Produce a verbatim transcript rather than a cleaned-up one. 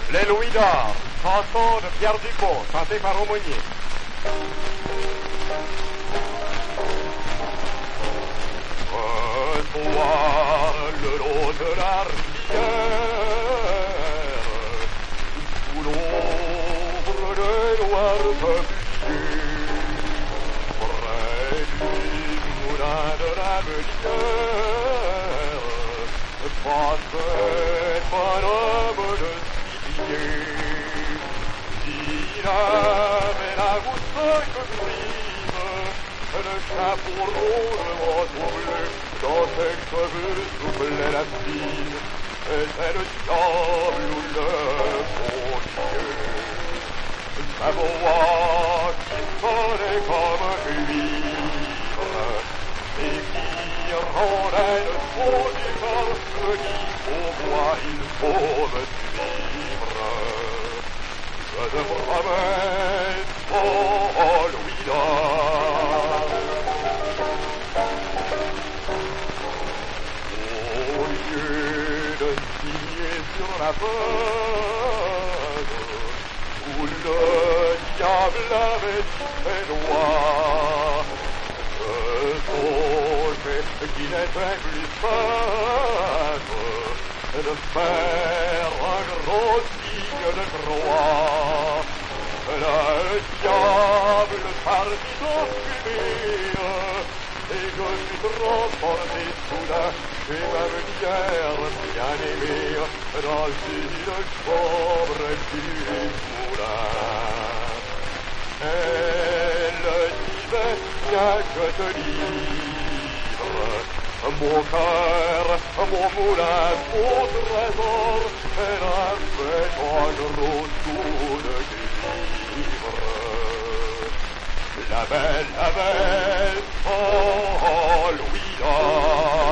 Les Louis d'Or, chanson de Pierre Dupont, chantée par Aumônier. Un soir, le long de la rivière, sous l'ombre de noirs peupliers, près du moulin de la meunière, passait un homme de il avait la moustache grise, le chapeau rose au manteau bleu, dans ses cheveux soufflait la fille, c'était le diable ou le bon Dieu. Sa voix qui sonnait comme un cuivre, et qui rendait le son du corps, me dit pour moi il faut me suivre. Je te promets, oh Louis d'Or, au lieu de signer sur la feuille où le diable avait dit ses doigts, je songeais qu'il n'était plus simple de faire un gros signe de croix. Le diable partit en fumée, et je suis transporté soudain chez ma meunière bien-aimée, dans une chambre du moulin. Elle disait, viens que te livre mon cœur, mon moulin, mon trésor, elle a fait un gros coup de cuivre. La belle, la belle, oh Louis d'Or.